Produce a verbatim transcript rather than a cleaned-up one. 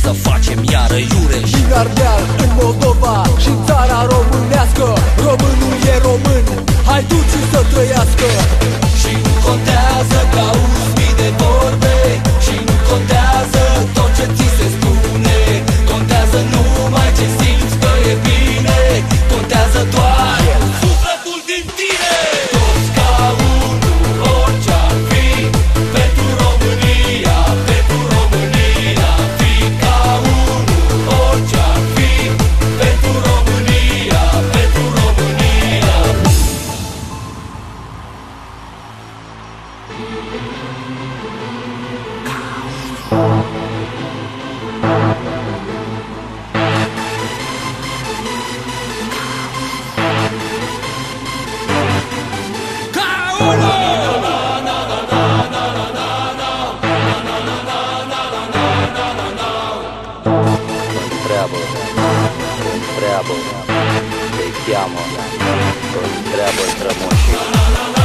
să facem iară iureș. Din Ardeal în Moldova și în țara românească, românul e român, hai duci să trăiască. Și nu contează că auzi mii de vorbe, și nu contează tot ce ți se spune. Contează numai ce simți că e bine, contează doar sufletul din tine. Toți ca unul, orice-ar fi, pentru România, pentru România. Fii ca unul, orice-ar fi, pentru România, pentru România. Întreabă, întreabă, te cheamă, întreabă strămoșii.